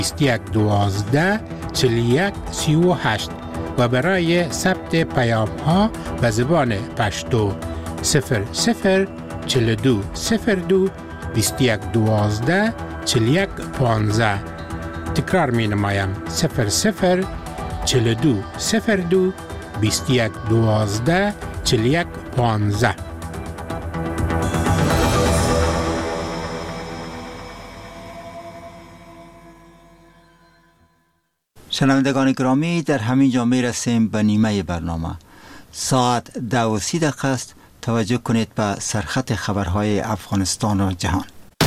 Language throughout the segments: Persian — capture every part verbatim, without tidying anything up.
بیست و یک دوازده چهل و یک سی و هشت و برای ثبت پیام ها به زبان پشتو صفر صفر چهل و دو صفر دو بیست و یک دوازده چهل و یک پانزده. تکرار می نمایم صفر صفر چهل و دو صفر دو بیست و یک دوازده چهل و یک پانزده. شنوندگان گرامی، در همین جا می رسیم به نیمه برنامه. ساعت دو و سی دقیقه است. توجه کنید به سرخط خبرهای افغانستان و جهان.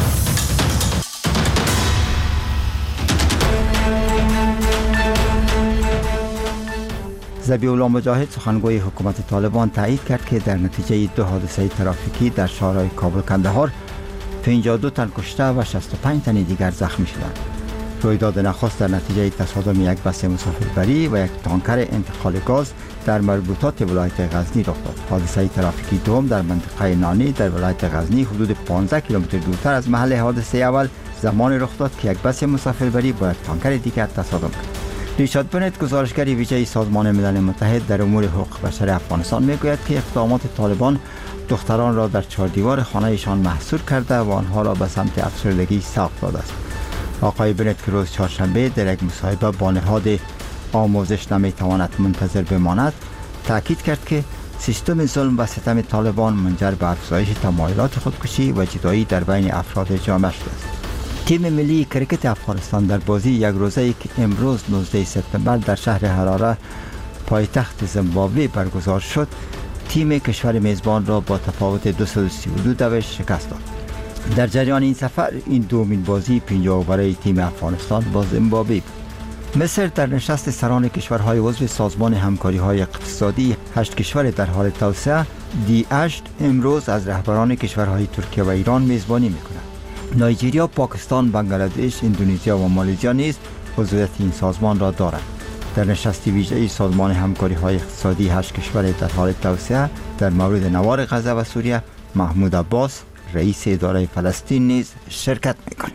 ذبیح الله مجاهد سخنگوی حکومت طالبان تایید کرد که در نتیجه دو حادثه ترافیکی در شهرهای کابل کندهار پنجاه و دو تن کشته و شصت و پنج تن دیگر زخمی شدند. رویداد نخست در نتیجه تصادم یک بس مسافربری و یک تانکر انتقال گاز در مربوطات ولایت غزنی رخ داد. حادثه ترافیکی دوم در منطقه نانی در ولایت غزنی حدود پانزده کیلومتر دورتر از محل حادثه اول زمان رخ داد که یک بس مسافربری با یک تانکر دیگر تصادم کرد. ریچارد بنت، گزارشگر ویژه سازمان ملل متحد در امور حقوق بشر افغانستان، میگوید که اقدامات طالبان دختران را در چهار دیوار خانه‌شان محصور کرده و آنها را به سمت افسردگی سوق داده است. آقای بنت که روز چهارشنبه در یک مصاحبه با نهاد آموزش نمیتواند منتظر بماند تاکید کرد که سیستم ظلم و ستم طالبان منجر به افزایش تمایلات خودکشی و جدایی در بین افراد جامعه شده است. تیم ملی کرکت افغانستان در بازی یک روزه‌ای که امروز نوزده سپتامبر در شهر حراره پایتخت زیمبابوه برگزار شد، تیم کشور میزبان را با تفاوت دویست و سی و دو دوش شکست داد. در جریان این سفر این دومین بازی پنجاه برای تیم افغانستان با زیمبابوه بود. مصر در نشست سران کشورهای عضو سازمان همکاری‌های اقتصادی هشت کشور در حال توسعه دی هشت امروز از رهبران کشورهای ترکیه و ایران میزبانی می‌کند. نایجریا، پاکستان، بنگلادش، اندونزیا و مالزیا نیز عضویت این سازمان را دارند. در نشست ویژه سازمان همکاری‌های اقتصادی هشت کشور در حال توسعه در مورد نوار غزه و سوریه محمود عباس رئیس اداره فلسطین نیز شرکت می‌کند.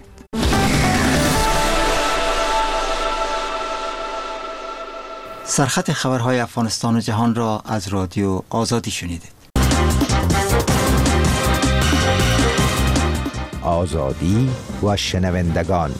سرخط خبرهای افغانستان و جهان را از رادیو آزادی شنیدید. آزادی و شنوندگان.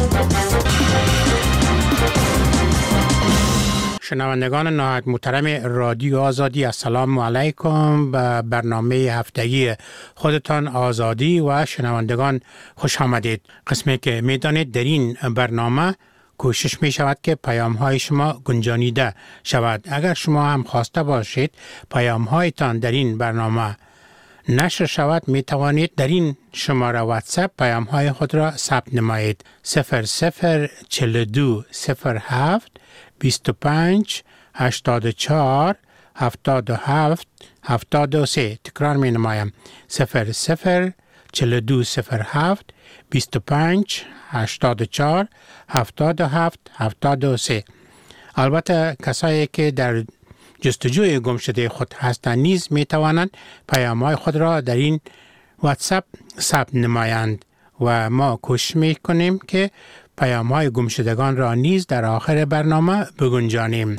شنوندگان نهایت محترم رادیو آزادی، السلام علیکم. به برنامه هفتگی خودتان آزادی و شنوندگان خوش آمدید. قسمی که میدانید در این برنامه کوشش می شود که پیام های شما گنجانیده شود. اگر شما هم خواسته باشید پیام هایتان در این برنامه نشر شود، می توانید در این شماره واتساپ پیام های خود را ثبت نمایید. صفر صفر چهل و دو صفر هفت بیست و پنج هشتاد و چهار هفتاد و هفت هفتاد و سه. تکرار می نمایم صفر صفر چهل و دو صفر هفت بیست و پنج هشتاد و چهار هفتاد و هفت هفتاد و سه. البته کسایی که در جستجوی گم شده خود هستند نیز می توانند پیام‌های خود را در این واتساپ ثبت نمایند و ما کوشش می کنیم که پیام‌های گم شدگان را نیز در آخر برنامه بگنجانیم.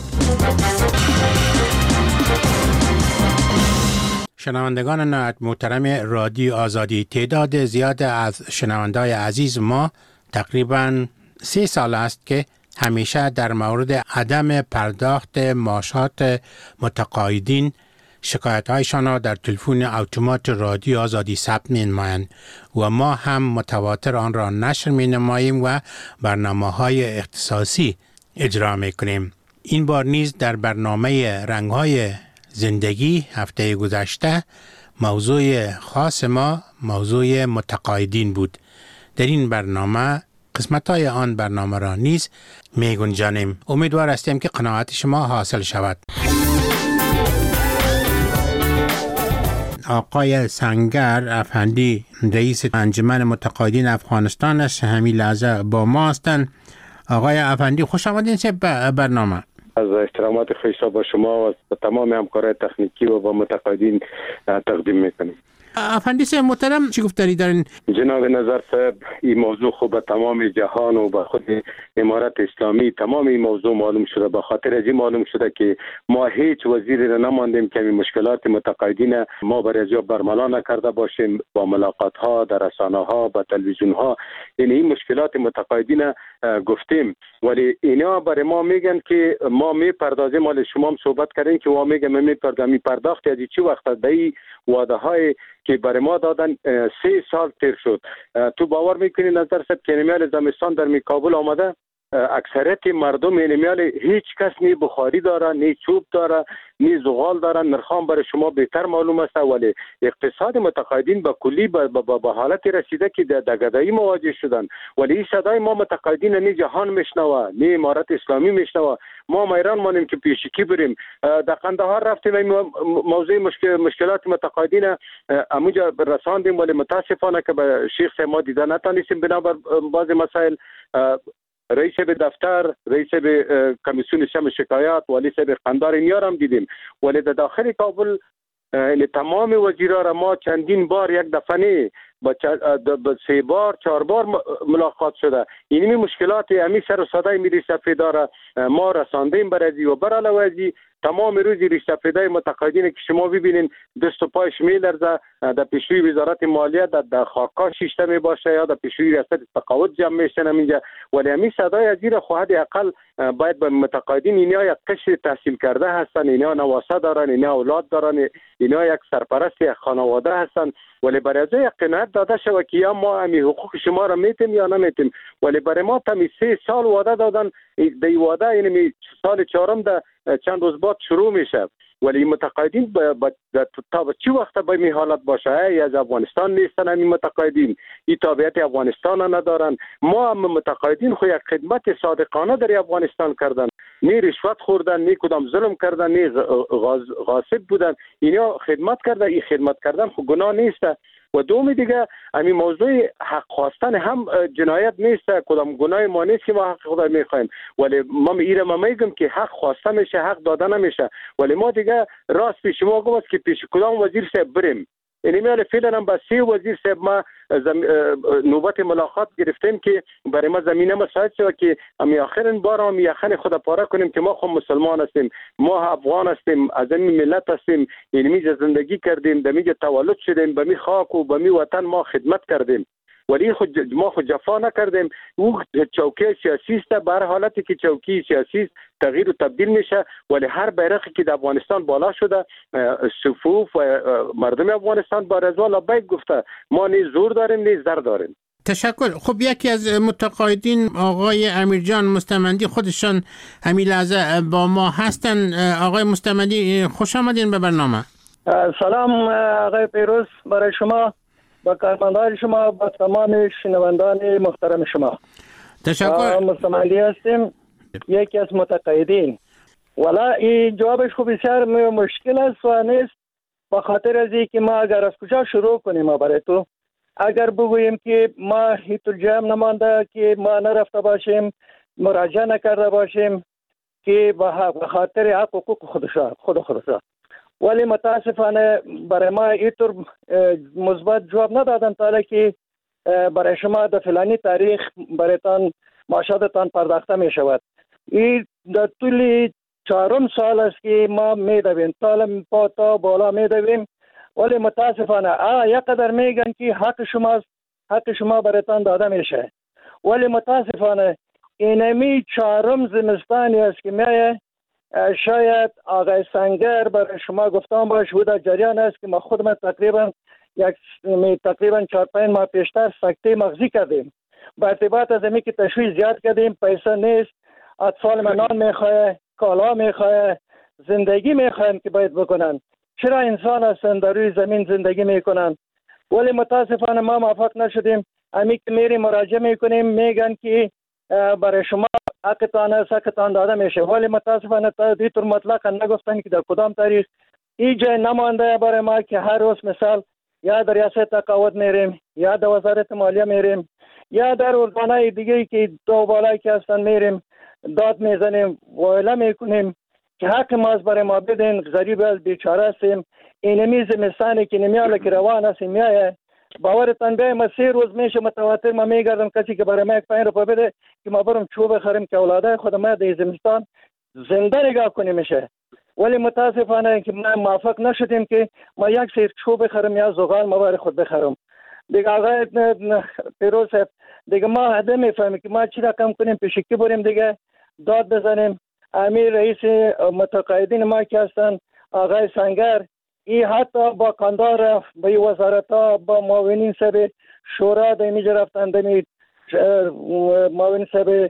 شنوندگان نهایت محترم رادیو آزادی، تعداد زیاد از شنوندای عزیز ما تقریباً سه سال است که همیشه در مورد عدم پرداخت معاشات متقاعدین شکایت‌هایشان را در تلفن اتومات رادیو آزادی ثبت می‌نمایند و ما هم متواتر آن را نشر می‌نماییم و برنامه‌های اختصاصی اجرا می‌کنیم. این بار نیز در برنامه رنگ‌های زندگی هفته گذشته موضوع خاص ما موضوع متقاعدین بود. در این برنامه قسمت‌های آن برنامه را نیز می گنجانیم. امیدوار هستیم که قناعت شما حاصل شود. آقای سنگر افندی رئیس انجمن متقاعدین افغانستان است، همین لحظه با ما هستند. آقای افندی خوش آمدین به برنامه. از احترامات خویش با شما و تمام همکارای تکنیکی و با متقاعدین تقدیم میکنیم. افندیس محترم چی گفتاری دارین؟ جناب نظر صاحب این موضوع خوب به تمام جهان و به خود امارت اسلامی تمام این موضوع معلوم شده. به خاطر از این معلوم شده که ما هیچ وزیری را نماندیم که مشکلات متقاعدین ما برای از برملا نکرده باشیم با ملاقات ها در رسانه ها با تلویزیون ها. یعنی این مشکلات متقاعدین گفتیم، ولی اینا برای ما میگن که ما میپردازیم. مال شما هم صحبت کردین که ما میگم میپردازیم. میپرداخت از چی وقت دایی وعده های که برای ما دادن سه سال تیر شد. تو باور میکنی نظر صاحب که نمیال زمستان در می کابل آمده، اکثریت مردم نمیال هیچ کس نی بخاری داره، نی چوب داره، نی زغال داره. نرخام برای شما بهتر معلوم است، ولی اقتصاد متقاعدین به کلی به حالت رسیده که در گدایی مواجه شدن. ولی این صدای ما متقاعدین نی جهان میشنوه، نی امارت اسلامی میشنوه. ما ایران مانیم که پیشکی بریم. در قندهار رفتیم موضوع مشکل مشکلات متقاعدین اموجا رساندیم، ولی متاسفانه که به شیخ صاحب ما دیدن نتونستیم بنابر بعض مسائل. رئیس به دفتر، رئیس به کمیسیون شم شکایات، والی صاحب قندار اینیار هم دیدیم. ولی در داخل کابل تمام وزیرا را ما چندین بار یک دفعه نه با سه بار چهار بار ملاقات شده. اینمی مشکلات امی سر و صدای میری سفیداره ما رساندیم برای و بر علاوه ازی تمام روزی ریش سفیدای متقاعدین که شما ببینین دست و پایش میلرزه. در پیشروی وزارت مالیه در خاکا شیشته می باشه یا در پیشروی ریاست تقاعد جمع میشن اینجا. ولی امی صدای از زیر خواهد اقل باید به متقاعدین اینا یک قشر تحصیل کرده هستن، اینا نواسه دارن، اینا اولاد دارن، اینا یک سرپرست یک خانواده هستن. ولی برای از یک قناعت داده شود که یا ما امی حقوق شما را میتیم یا نمیتیم. ولی برای ما تمی سه سال وعده دادن. دی وعده یعنی سال چهارم ده چند روز بعد شروع میشه. ولی متقاعدین تا به چی وقت به می حالت باشه؟ ای از افغانستان نیستن این متقاعدین، این تابعیت افغانستان ندارن. ما هم متقاعدین خو یک خدمت صادقانه در افغانستان کردن، نی رشوت خوردن، نی کدام ظلم کردن، نی غاصب بودن. اینا خدمت کرده. این خدمت کردن خو گناه نیست. و دومی دیگه همین موضوع حق خواستن هم جنایت نیست، کدام گناه ما نیست که ما حق خدا میخوایم. ولی ما ایره ما میگم که حق خواسته میشه، حق داده نمیشه. ولی ما دیگه راست پیش ما گم است که پیش کدام وزیر صاحب بریم. یعنی میاله فعلا هم با سی وزیر صاحب ما نوبت ملاقات گرفتیم که برای ما زمینه مساعد شد که امی آخرین بار هم یخن خدا پاره کنیم که ما خود مسلمان هستیم، ما افغان هستیم، از این ملت هستیم. یعنی میجا زندگی کردیم، در میجا تولد شدیم، به می خاک و به می وطن ما خدمت کردیم. ولی خود ما خود جفا نکردیم. او چوکی سیاسی است، بر حالتی که چوکی سیاسی تغییر و تبدیل میشه. ولی هر بیرقی که در افغانستان بالا شده، صفوف و مردم افغانستان با رضا لبیک گفته. ما نه زور داریم نه زر داریم. تشکر. خب یکی از متقاعدین آقای امیرجان مستمندی خودشان همین لحظه با ما هستن. آقای مستمندی خوش آمدین به برنامه. سلام آقای پیروز، برای شما، با کارمندان شما، با تمام شنوندان محترم شما. تشکر. مستمندی هستیم، یکی از متقاعدین. ولی این جوابش خوب بسیار مشکل است و نیست، به خاطر از اینکه ما اگر از کجا شروع کنیم برای تو، اگر بگوییم که ما هیچ جمع نمانده که ما نرفته باشیم، مراجعه نکرده باشیم که به خاطر حق حقوق خودشا خود خودشا ولی متاسفانه برای ما اینطور مثبت جواب ندادن تا که برای شما در فلانی تاریخ برایتان معاشاتتان پرداخته می شود. این در طول چهارم سال است که ما می دویم سال پا تا بالا می دویم، ولی متاسفانه آه یک قدر میگن که حق شماست، حق شما برایتان داده میشه. ولی متاسفانه اینمی چهارم زمستانی است که میایه. شاید آقای سنگر برای شما گفتم باش و در جریان است که ما خودم تقریبا یک تقریبا چهار پنج ماه پیشتر سکته مغزی کردیم. با ارتباط از امی که تشویش زیاد کردیم، پیسه نیست، اطفال من نان میخواه، کالا میخواه، زندگی میخوایم که باید بکنن. چرا انسان هستن در روی زمین زندگی میکنن؟ ولی متاسفانه ما موفق نشدیم. امی که میریم مراجعه میکنیم میگن که برای شما حقتان است، حقتان داده میشه. ولی متاسفانه تا دیتر مطلقا نگفتن که در کدام تاریخ این جای نمانده برای ما که هر روز مثال یا در ریاست تقاعد میریم، یا در وزارت مالیه میریم، یا در ارگانهای دیگه که دو بالایی که هستن میریم داد میزنیم، وایله میکنیم که حق ما از برای ما بدین، غریب از بیچاره هستیم. اینمی زمستانی که نمیاله که روان است میایه باورتان بیایم ما سه روز میشه متواتر ما میگردم کسی که برای ما یک پنج روپیه بده که ما برم چوب بخریم که اولادای خود ما در زمستان زنده نگاه کنیم میشه. ولی متاسفانه که ما موافق نشدیم که ما یک سیر چوب بخرم یا زغال ما برای خود بخرم. دیگه آقای پیروز صاحب دیگه ما هده میفهمیم که ما چی را کم کنیم پیشکی بریم دیگه داد بزنیم. امیر رئیس متقاعدین ما که هستن آقای سنگر ای حتی با کاندار با وزارت ها با معاونین سب شورا در اینجا رفتن دمی معاونین سب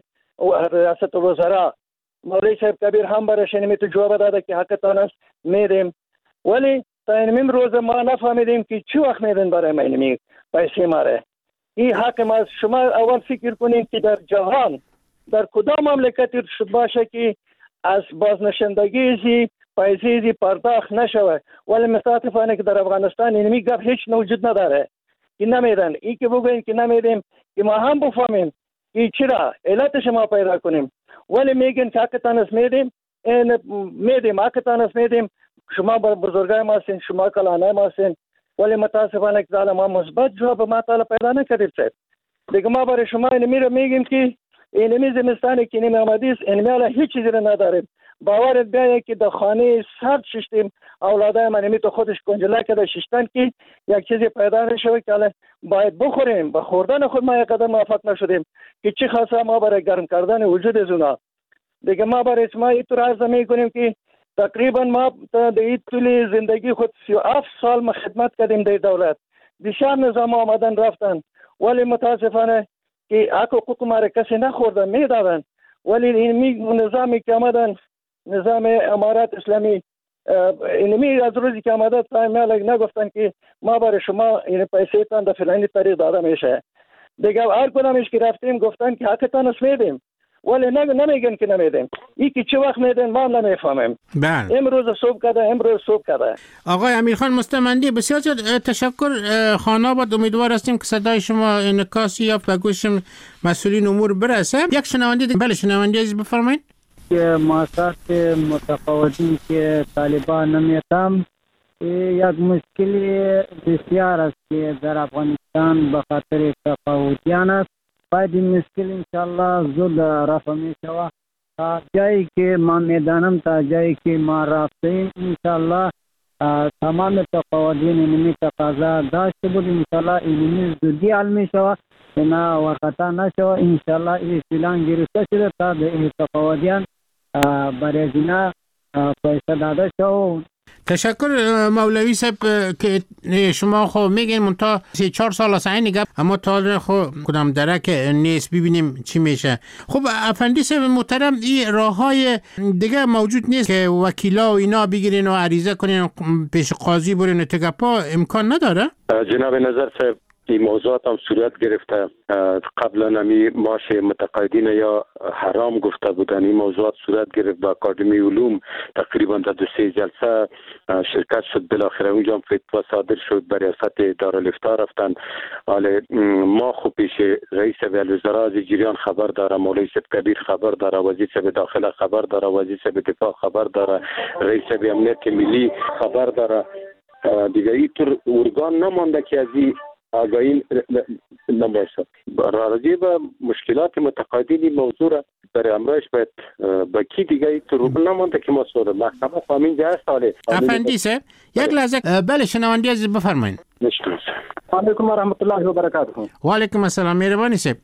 ریاست وزرا مولوی صاحب کبیر هم برش اینمی تو جواب داده که حقتان است میدیم. ولی تا اینمین روز ما نفهمیدیم که چی وقت میدن برای ما اینمی پیسی ماره. این حق ما. شما اول فکر کنید که در جهان در کدام مملکتی باشه که از بازنشندگی زی پیسی زی پرداخت نشوه. ولی متاسفانه که در افغانستان اینمی گپ هیچ وجود نداره که نمیدن. این که بگوین که نمیدیم که ما هم بفهمیم که چرا علتش ما پیدا کنیم. ولی میگن که حقتان است میدیم این میدیم حقتان است میدیم شما بزرگای ما هستین شما کلانای ما هستین. ولی متاسفانه که ما مثبت جواب ما تعالی پیدا نکردیم سید. دیگه ما برای شما اینمی رو میگیم که اینمی زمستانی که اینمی آمدی است اینمی حالا هیچ چیزی رو نداریم. باورت بیایه که در خانه سرد ششتیم اولادای من اینمی تو خودش کنجله کرده ششتن که یک چیزی پیدا نشوه که حالا باید بخوریم. با خوردن خود ما یک قدر موفق نشدیم که چی خاصه ما برای گرم کردن وجود از اونا. دیگه ما برای شما اینطور عرض میکنیم که تقریبا ما در این طول زندگی خود سی و هفت سال ما خدمت کردیم در دولت. بسیار نظام آمدن رفتن ولی متاسفانه که حق حقوق ما را کسی نخوردن میدادن. ولی این نظامی که آمدن نظام امارات اسلامی اینمی از روزی که آمده تا نگفتن که ما برای شما این پیسه تان در فلانی طریق داده میشه. دیگه هر کدامش که رفتیم گفتن که حقتان است میدیم ولی نمیگن که نمیدیم. این که چه وقت میدن ما هم نمیفهمیم. بله. امروز صبح کده امروز صبح کده. آقای امیرخان مستمندی بسیار تشکر. خاناباد امیدوار هستیم که صدای شما انعکاسی یافت و گوش مسئولین امور برسه. یک شنونده بله شنونده عزیز بفرمایید. که مؤسسات متقاعدین که طالبان نمیتم یک مشکلی بسیار است که در افغانستان به خاطر تقاعدیان است. باید این مشکل انشاءالله زود رفع می شود. تا جایی که ما میدانم تا جایی که ما رفتیم انشاءالله تمام تقاعدین اینمی تقاضا داشته بود انشاءالله اینمی زودی حل می شود نه وقتا نشود. انشاءالله این فیلان گرفته شده تا به تقاعدیان برای زینا پیسه داده شود. تشکر مولوی صاحب که شما خب میگین منتها سی چهار سال است این گپ اما تا خب کدام درک نیست ببینیم چی میشه. خب افندی صاحب محترم این راههای دیگه موجود نیست که وکیلا و اینا بگیرین و عریضه کنین پیش قاضی برین و تگپا امکان نداره؟ جناب نظر صاحب این موضوعات هم صورت گرفته. قبلا نمی معاش متقاعدین یا حرام گفته بودن این موضوعات صورت گرفت. با اکادمی علوم تقریبا در دو سه جلسه شرکت شد. بالاخره اونجا هم فتوا صادر شد. به ریاست دارالفتاء رفتن. حالا ما خوب پیش رئیس الوزراء از جریان خبر داره، مولوی صاحب کبیر خبر داره، وزیر صاحب داخله خبر داره، وزیر صاحب دفاع خبر داره، رئیس امنیت ملی خبر داره. دیگه اینطور ارگان نمانده که از این آگاهی نباشه. راجع به مشکلات متقاعدین موضوع را برای امروز باید با کی دیگه اینطور نمانده که ما سوال محکمه فامین جه ساله. افندی صاحب یک لحظه بله شنوندی عزیز بفرمایید. علیکم و رحمت الله و برکاته. و علیکم السلام مهربانی صاحب.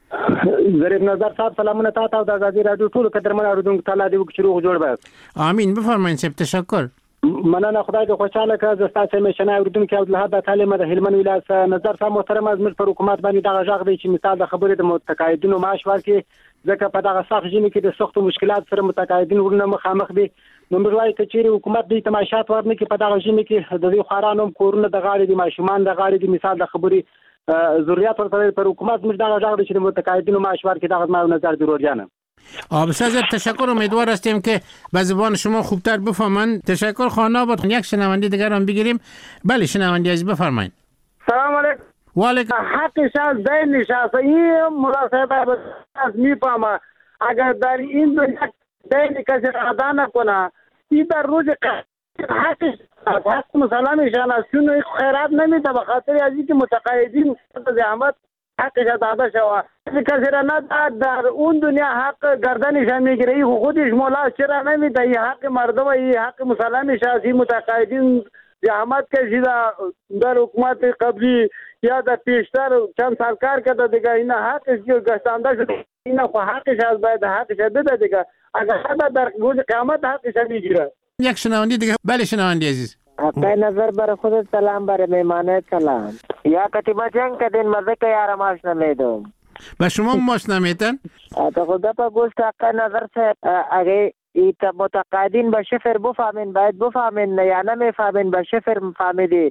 ظریف نظر صاحب سلامونه تاسو د ازادي رادیو ټول قدرمن اوریدونکو تعالی دې وکړي روغ جوړ به. امین بفرمایید صاحب تشکر. مننه خدای دې خوشاله کړه. زه ستاسو میشنه اوریدونکو عبدالحد تعلیم د هلمند ولایت نظر صاحب محترم از ملت پر حکومت باندې دغه ژغ دی چې مثال د خبرې د متقاعدینو معاش ورکړي ځکه په دغه سخت ژمي کې د سختو مشکلات سره متقاعدین ورنه مخامخ دي. نو موږ وایو چې چیرې حکومت دې تماشات ورنه کې په دغه ژمي کې د دې خارانو کورونه د غاړې دي ماشومان د غاړې دي مثال د خبرې ضرورت ورته پر حکومت موږ دغه ژغ دی چې متقاعدینو معاش ورکړي دغه ما نظر ضرور جانم. بسیار تشکر. امیدوار هستیم که به زبان شما خوبتر بفهمن. تشکر. خاناباد یک شنونده دیگر هم بگیریم. بله شنونده عزیز بفرمایید. سلام علیکم. و علیکم. حق شخص دین نشسته این مناسبت از میفهمه اگر در این دنیا دین کسی ادا نکنه این در روز حق حق مسلمشان است، چون خیرات نمیده به خاطر از اینکه متقاعدین زحمت حقش داده شود. کسی را نداد در اون دنیا حق گردنش میگیره، ای خودش مولا چرا نمیده؟ این حق مردم، این حق مسلمش است. این متقاعدین زحمت کشیده در حکومت قبلی یا در پیشتر چند سال کار کرده دیگه، این حقش که گستانده شده، این خو حقش از باید حقش بده دیگه. اگر حدا در روز قیامت حقش میگیره. یک شنونده دیگه. بله شنونده عزیز. حقای نظر بر خودت سلام، بر میمانه سلام. یا کتیبا جنگ کدین مزه که یارم آش نمیدم. با شما ماش نمیتن؟ تا خدا پا گوشت حقای نظر سے اگه ایتا متقاعدین با شفر بفهمین، باید بفهمین یا نمیفهمین با شفر فهمیدی.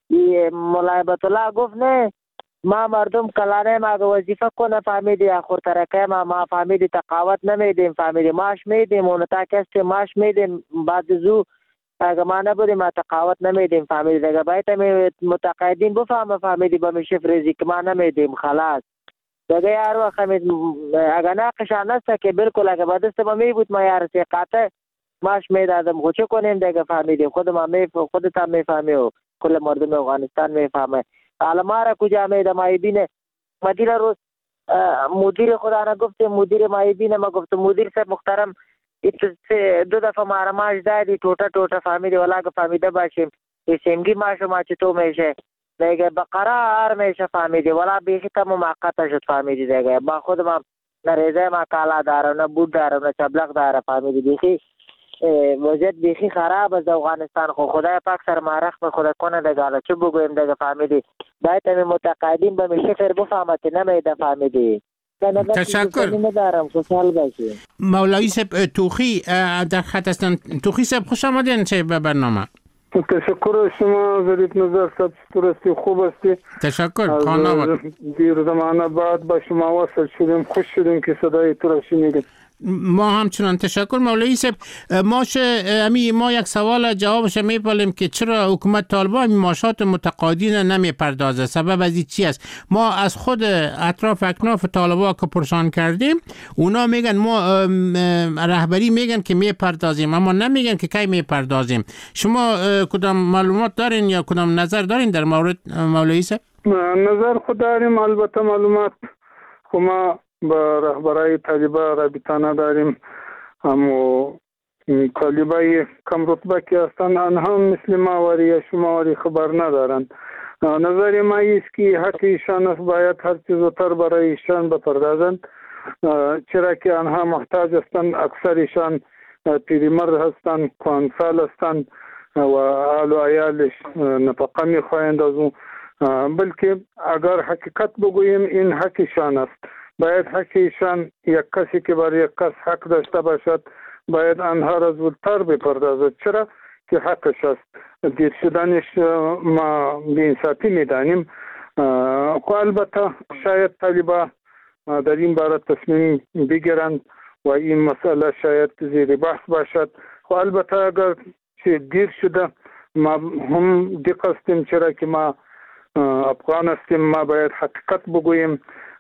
ملایبت الله گفت نه ما مردم کلانه ما وظیفه کنه فهمیدی، آخر ترکه ما ما فهمیدی تقاوت نمیدیم، فهمیدی ماش میدیم، اون تا کسی ماش میدیم بعد زو اگه ما نبودیم ما تقاوت نمیدیم فهمیدی. اگه باید متقاعدین بفهمه فهمیدی با می شفر ریزی که ما نمیدیم خلاص. دیگه یار وقت اگه ناقشان است که بالکل اگه با دست ما می بود ما یار سی قاطع ماش میدادم خود چه کنیم دیگه فهمیدیم. خود ما می خودت هم میفهمی و کل مردم افغانستان میفهمه. حالا ما را کجا میده مایبینه مدیر روز مدیر خدا را گفته مدیر مایبینه ما گفته مدیر صاحب محترم دو دفعه ما را ماش دادی ټوټه ټوټه فهمیدی ولا که فهمیده باشیم سیمگی ماش ما چې تو میشه دیگه بقرار میشه فهمیدی ولا بیخی تا موقت شد فهمیدی دیگه. با خود ما نه ریزه ما کالا داره نه بود داره نه چبلق داره فهمیدی. بیخی وضعیت بیخی خراب از افغانستان. خو خدای پاک سر ما رحم خدا کنه دیگه. حالا چه بگویم دیگه فهمیدی. باید همین متقاعدین به می شفر بفهمتی نمیده فهمیدی. تشکر. ندارم خوشحال باشی. مولوی صاحب توخی در خط هستن. توخی صاحب خوش آمدین چه به برنامه. تشکر شما ظریف نظر صاحب، چطور هستی؟ خوب هستی؟ تشکر. خانه آمد. دیر زمانه بعد با شما وصل شدیم، خوش شدیم که صدای تو را شنیدیم. ما همچنان تشکر مولوی صاحب. ماش امی ما یک سوال جوابش میپالیم که چرا حکومت طالبان ماشات متقاعدین نمیپردازه؟ سبب از این چی است؟ ما از خود اطراف اکناف طالبان که پرسان کردیم اونا میگن ما رهبری میگن که میپردازیم اما نمیگن که کی میپردازیم. شما کدام معلومات دارین یا کدام نظر دارین در مورد مولوی صاحب؟ نظر خود داریم، البته معلومات خو ما با رهبرای طالبان رابطه نداریم، اما طالبای کم رتبه که هستند آنها مثل ما وری یا شما وری خبر ندارند. نظر ما است که حق ایشان است، باید هر چیز زودتر برای ایشان بپردازند، چرا که آنها محتاج هستند. اکثر ایشان پیرمرد هستند، کهنسال هستند و آل و عیالش نفقه میخواهند از اون. بلکه اگر حقیقت بگوییم این حق ایشان است. باید حق ایشان یک کسی که برای یک کس حق داشته باشد باید آنها را زودتر بپردازد، چرا که حقش است. دیر شدنش ما بی‌انصافی میدانیم. خو البته شاید طالبان در این باره تصمیم بگیرند و این مسئله شاید زیر بحث باشد. خو البته اگر چه دیر شده ما هم دق هستیم، چرا که ما افغان هستیم، ما باید حقیقت بگوییم.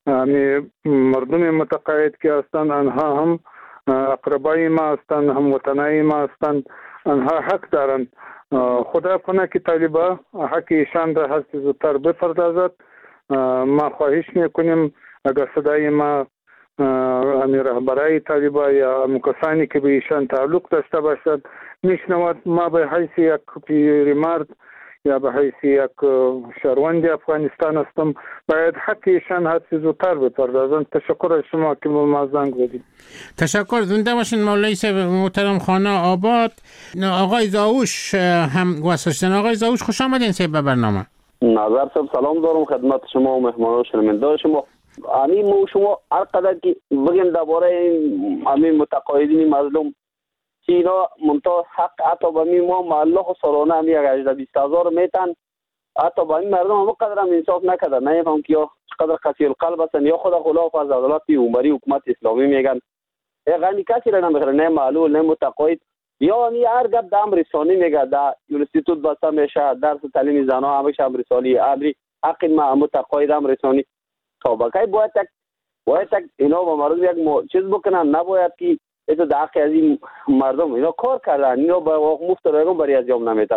مردم متقاعد که هستند آنها هم اقربای ما هستند، هم وطنای ما هستند، آنها حق دارند. خدا کنه که طالبان حق ایشان را هر چیز زودتر بپردازد. ما خواهش میکنیم اگر صدای ما همین رهبرای طالبان یا کسانی که به ایشان تعلق داشته باشد میشنود، ما به حیث یک پیرمرد یا به حیث یک شهروند افغانستان هستم، باید حق ایشان هر چیز زودتر بپردازند. تشکر از شما که به ما زنگ زدید. تشکر. زنده باشین مولوی صاحب محترم. خانه آباد. آقای زاوش هم واسه آقای زاوش خوش آمدین صاحب به برنامه. نظر صاحب سلام دارم خدمت شما و مهمانان شنونده شما. امی مو شما هر قدر که بگیم درباره امی متقاعدین مظلوم که اینا منتها حق حتی به می ما معلق و سالانه همی یک هجده بیست هزار میتن، حتی به این مردم هم قدر هم انصاف نکرده. نمیفهم که یا قدر قسی القلب هستن یا خود خلاف از عدالت عمری حکومت اسلامی میگن. یعنی کسی را نمیخره، نه معلول نه متقاعد، یا همی هر گپ دام رسانی میگه. در یونیورسیتوت بسته میشه، درس تعلیم زنها همیشه هم رسانی، امری حق ما متقاعد هم رسانی. تا بقیه باید تک باید تک اینا با مردم یک م... چیز بکنن، نباید که ایتو داخل از این مردم اینا کار کردن، اینا با مفت رایگان برای از جام نمیتن.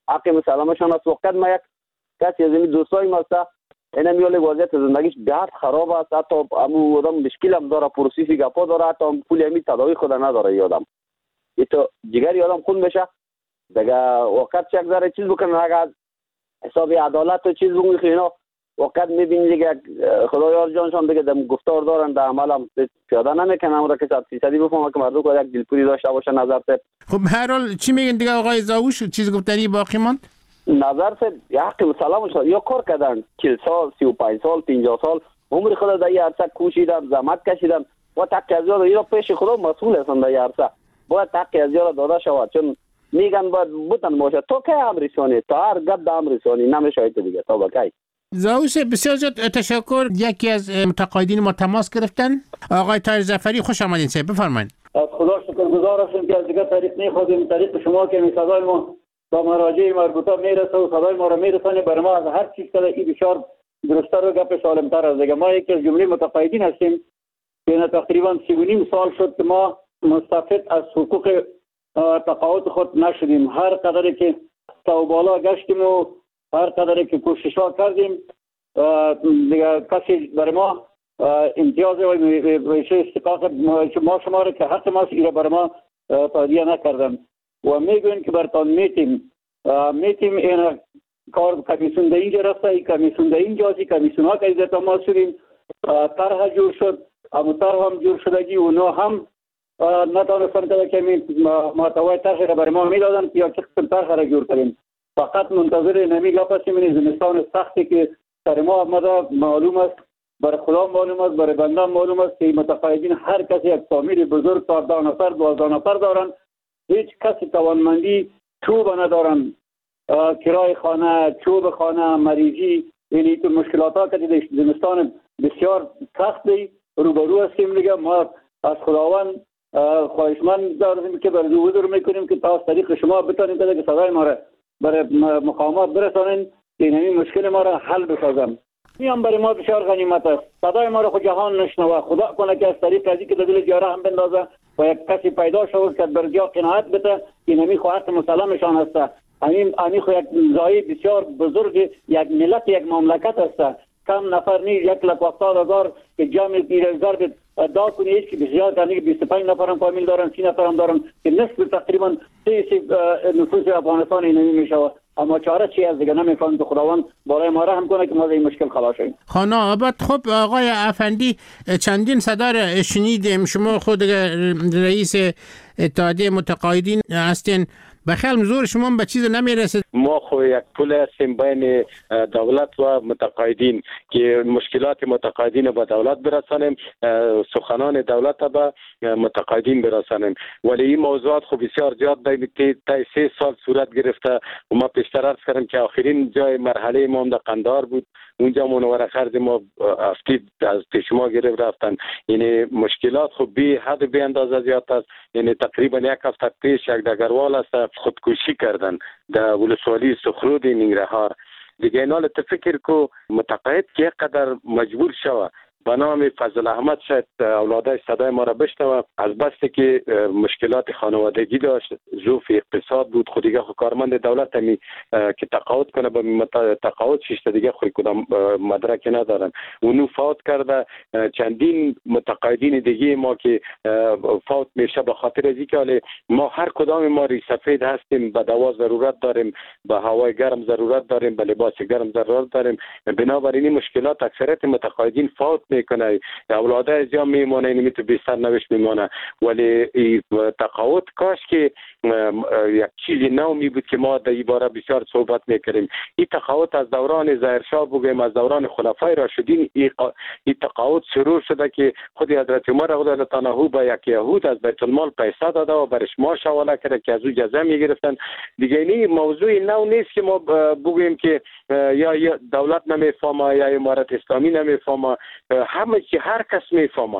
حق مسلمشان است. وقت ما یک کسی از این دوستای ما است اینا میول وضعیت زندگیش بهت خراب است، حتی امو آدم مشکل هم داره، پروسیسی گپا داره، حتی پول امی تداوی خود نداره. یادم ای تو جگر یادم خون بشه دیگه وقت یک ذره چیز بکنن، اگر حساب عدالت و چیز بگوی اینا وقت میبینی دیگه خدایار جانشان دیگه دم گفتار دارن، در عمل هم پیاده نمیکنن. امرا که صد فیصدی بفهمه که مردم که یک دلپوری داشته باشه نظر سه. خب هر حال چی میگن دیگه آقای زاوش؟ چیز گفتنی باقی ماند؟ نظر سه حق سلام شد یا کار کردن چهل سال سی و پنج سال پنجاه سال عمر خود در یه عرصه کوشیدن، زحمت کشیدن و تک از یاد اینا پیش خدا مسئول هستن در یه عرصه، باید تک از یاد داده شود. چون میگن باید بودن باشه تو که امریسانی تا هر گپ در امریسانی نمیشه دیگه تا بکی. زاوش بسیار زیاد تشکر. یکی از متقاعدین ما تماس گرفتن، آقای طاهر ظفری، خوش آمدین صاحب، بفرمایید. از خدا شکرگزار هستیم که از دیگه طریق نخواهیم، طریق شما که صدای ما با مراجع مربوطه میرسه و صدای ما رو میرسانه بر ما از هر چیز که این بسیار درست‌تر و گپ سالم‌تر است. دیگه ما یکی از جمله متقاعدین هستیم که تقریبا سی و نیم سال شد که ما مستفید از حقوق تقاعد خود نشدیم. هر قدری که تا بالا گشتیم و هر قدری که کوشش‌ها کردیم دیگه کسی بر ما امتیاز و استحقاق ما شما رو که حق ماست ایره بر ما تادیه نکردن و میگوین که برتان میتیم میتیم این کار کمیسیون در اینجا رفته، این کمیسیون در اینجا هستی، کمیسیون ها که ایزتا ما شدیم، طرح جور شد، اما طرح هم جور شدگی اونا هم نتانستن که کمی محتوای طرح را بر ما میدادن یا چه قسم طرح را جور کنیم. فقط منتظر نمی گپ هستیم. این زمستان سختی که سر ما آمده معلوم است، برای خدا معلوم است، برای بنده معلوم است که متقاعدین هر کسی یک فامیل بزرگ چهارده نفر دوازده نفر دارن، هیچ کسی توانمندی چوب ندارن، کرای خانه، چوب خانه، مریضی، یعنی تو مشکلات ها که در زمستان بسیار سختی روبرو هستیم. دیگه ما از خداوند خواهشمند داریم که برای حضور میکنیم که تا از طریق شما بتانیم که صدای ما را برای مقامات برسانین که این مشکل ما را حل بسازم. میام برای ما بسیار غنیمت است. صدای ما را خود جهان نشنوه. خدا کنه که از طریق ازی که دل جاره هم بندازه و یک کسی پیدا شود که بر جا قناعت بده که نمی خواهد مسلمشان است. همین همین خو یک زایی بسیار بزرگ یک ملت یک مملکت است. کم نفر نیست، یک لک هفتاد هزار که جمع بیرزگار به ادعا کنی هیچ که بسیار کنی که بیست و پنج نفر هم فامیل دارن، سی نفر هم دارن که نصف تقریبا سی نفوس افغانستان اینمی میشه. اما چاره چی از دیگه نمیفهمم که خداوند برای ما رحم کنه که ما از این مشکل خلاص شیم. خانه آباد. خب آقای افندی، چندین صدا را شنیدیم، شما خود رئیس اتحادیه متقاعدین هستین، بخیال زور شما به چیز نمیرسه. ما خو یک پل هستیم بین دولت و متقاعدین که مشکلات متقاعدین به دولت برسانیم، سخنان دولت به متقاعدین برسانیم. ولی این موضوعات خو بسیار زیاد که تا سه سال صورت گرفته و ما پیشتر عرض کردم که آخرین جای مرحله ما در قندهار بود، اونجا منور خرج ما افتید از شما گرفت رفتن. یعنی مشکلات خو بی حد بی اندازه زیاد است. یعنی تقریبا یک هفته پیش یک دگروال است خودکشی کردن در ولسوالی سخرود ننگرهار. دیگه اینال فکر کو متقاعد که قدر مجبور شوه به نام فضل احمد شاید اولادش صدای ما را بشنوه، از بسته که مشکلات خانوادگی داشت، ظروف اقتصاد بود، خود دیگه کارمند دولت همی که تقاعد کنه به تقاعد شش دیگه خود کدام مدرک ندارن. اونو فوت کرده. چندین متقاعدین دیگه ما که فوت میشه به خاطر از اینکه ما هر کدام ما ری سفید هستیم، به دوا ضرورت داریم، به هوای گرم ضرورت داریم، به لباس گرم ضرورت داریم. بنابراین مشکلات اکثریت متقاعدین فوت میکنه، اولاده از جا میمونه، اینمی تو بیستر نوش میمونه. ولی تقاعد کاش که یک چیزی نو می بود که ما در این باره بسیار صحبت میکردیم. این تقاعد از دوران ظاهرشاه بگویم، از دوران خلفای راشدین این تقاعد شروع شده که خود حضرت عمر رضی الله عنه به یک یهود از بیت المال پیسه داده و برش ماش حواله کرده که از او جزا میگرفتن. دیگه این موضوع نو نیست که ما بگویم که یا دولت نمیفهمه یا امارت اسلامی نمیفهمه، همه چی هر کس میفهمه.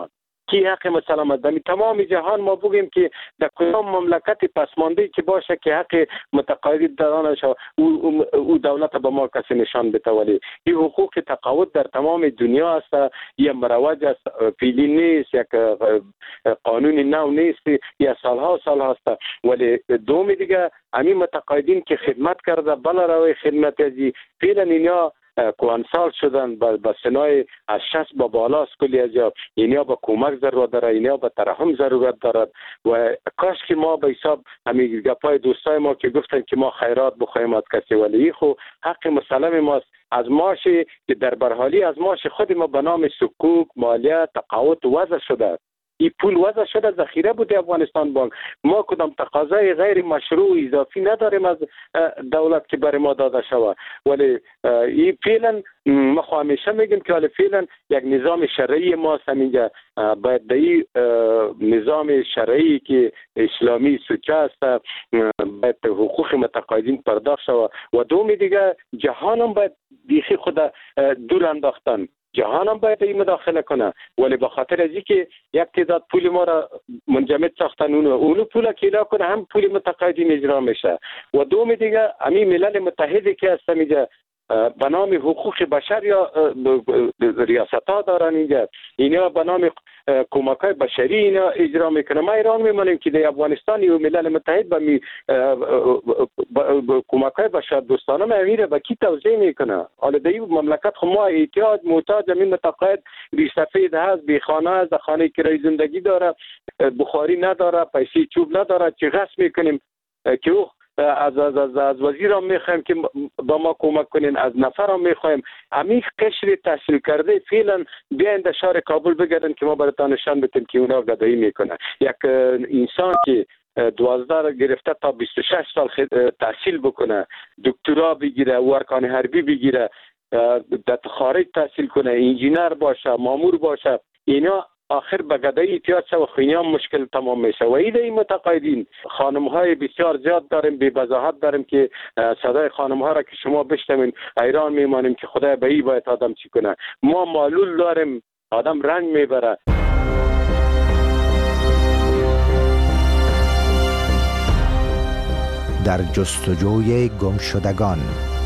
کی حق مسلمت در تمام جهان ما بگیم که در کدام مملکت پسمانده که باشه که حق متقاعد دارانش او, او دولت به ما کسی نشان بده، ولی این حقوق تقاعد در تمام دنیا است، یا مروج است، فعلی نیست، یک قانون نو نیست، یا سالها سال هست. ولی دوم دیگه همین متقاعدین که خدمت کرده بلا روی خدمت ازی فعلا اینا کوانسال شدن با سنای از شصت با بالاست کلی از جا، اینا با کمک ضرورت داره، اینا با ترحم ضرورت دارد. و کاش که ما به حساب همین گپای دوستای ما که گفتن که ما خیرات بخوایم از کسی، ولی خو حق مسلم ماست از ماشی که در برحالی از ماش خود ما به نام سکوک مالیه تقاعد وضع شده. این پول وضع شده ذخیره بوده افغانستان بانک. ما کدام تقاضای غیر مشروع اضافی نداریم از دولت که برای ما داده شود، ولی این فعلا ما خو همیشه میگیم که ولی فعلا یک نظام شرعی ما همینجا باید در این نظام شرعی که اسلامی سوچه است باید حقوق متقاعدین پرداخت شود. و دومی دیگه جهان هم باید بیخی خود دور انداختن، جهان هم باید این مداخله کنه، ولی به خاطر از اینکه یک تعداد پول ما را منجمد ساختن اونو اونو پول که ادا کنه هم پول متقاعدین اجرا میشه. و دوم دیگه همین ملل متحدی که هست اینجا به نام حقوق بشر یا ریاست ها دارن اینجا، اینا به نام کمک های بشری اینا اجرا میکنه. ما ایران میمانیم که در افغانستان و ملل متحد به می کمک های بشر دوستانه میره به کی توزیع میکنه. حالا در این مملکت خو ما احتیاج محتاج همین متقاعد بی سفید هست، بی خانه هست، خانه کرای زندگی داره، بخاری نداره، پیسه چوب نداره، چی غصب میکنیم که او از از از, از وزیرم میخوایم که با ما کمک کنین، از نفرم میخوایم. همین قشر تحصیل کرده فعلا بیاین در شهر کابل بگردن که ما براتون نشان بدیم که اونا گدایی میکنه. یک انسان که دوازده گرفته تا بیست و شش سال تحصیل بکنه، دکترا بگیره، ارکان حربی بگیره، در خارج تحصیل کنه، انجینر باشه، مامور باشه، اینا آخر به گدایی احتیاج شد و خیلی هم مشکل تمام میشه. و این این متقاعدین خانم های بسیار زیاد داریم، بی وضاحت داریم که صدای خانم ها را که شما بشنوین حیران میمانیم که خدای به این باید آدم چی کنه. ما معلول داریم، آدم رنج میبره. در جستجوی گمشدگان.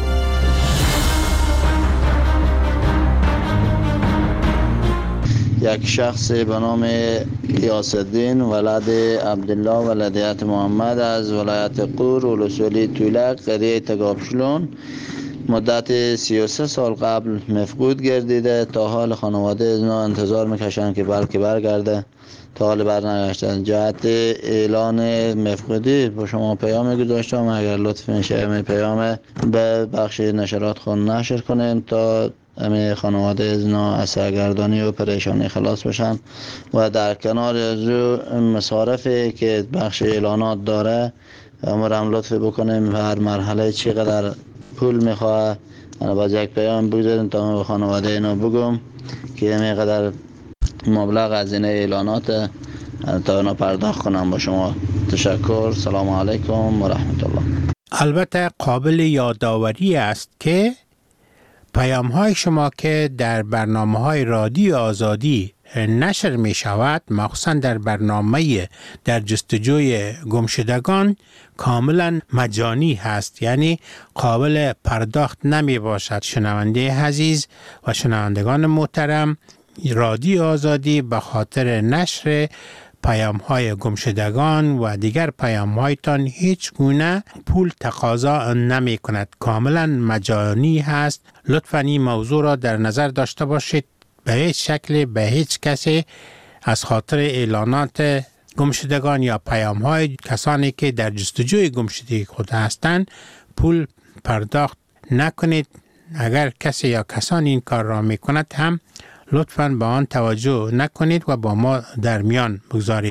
یک شخص به نام غیاث‌الدین ولد عبدالله ولدیت محمد از ولایت قور ولسوالی تولک قریه تگابشلون مدت سی و سه سال قبل مفقود گردیده. تا حال خانواده از اینا انتظار میکشن که بلکه برگرده، تا حال برنگشتن. جهت اعلان مفقودی با شما پیام گذاشتم، اگر لطف میشه می پیام به بخش نشرات خون نشر کنین تا همه خانواده از اینا از سرگردانی و پریشانی خلاص بشن. و در کنار از مصارفی که بخش اعلانات داره امرم لطف بکنیم هر مرحله چقدر پول میخواه انا باز یک پیام بگذاریم تا من به خانواده اینا بگم که همینقدر مبلغ از این اعلانات تا اینا پرداخت کنم. با شما تشکر. سلام علیکم و رحمت الله. البته قابل یادآوری است که پیام های شما که در برنامه های رادیو آزادی نشر می شود، مخصوصا در برنامه در جستجوی گمشدگان، کاملا مجانی هست، یعنی قابل پرداخت نمی باشد. شنونده عزیز و شنوندگان محترم، رادیو آزادی به خاطر نشر پیام های گمشدگان و دیگر پیام هایتان هیچ گونه پول تقاضا نمی کند، کاملا مجانی هست. لطفاً این موضوع را در نظر داشته باشید. به هیچ شکل به هیچ کسی از خاطر اعلانات گمشدگان یا پیام های کسانی که در جستجوی گمشدگی خود هستند پول پرداخت نکنید. اگر کسی یا کسانی این کار را می کند هم لطفاً به آن توجه نکنید و با ما در میان بگذارید.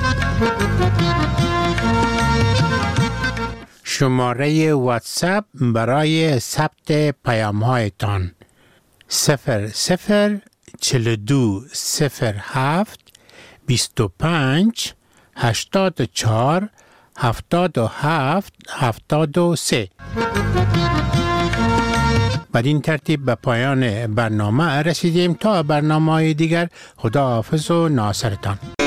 شماره واتساپ برای ثبت پیام هایتان صفر صفر چهل و دو صفر هفت بیست و پنج هشتاد و چهار هفتاد و هفت هفتاد و سه. بدین ترتیب به پایان برنامه رسیدیم. تا برنامه دیگر خدا حافظ و ناصرتان.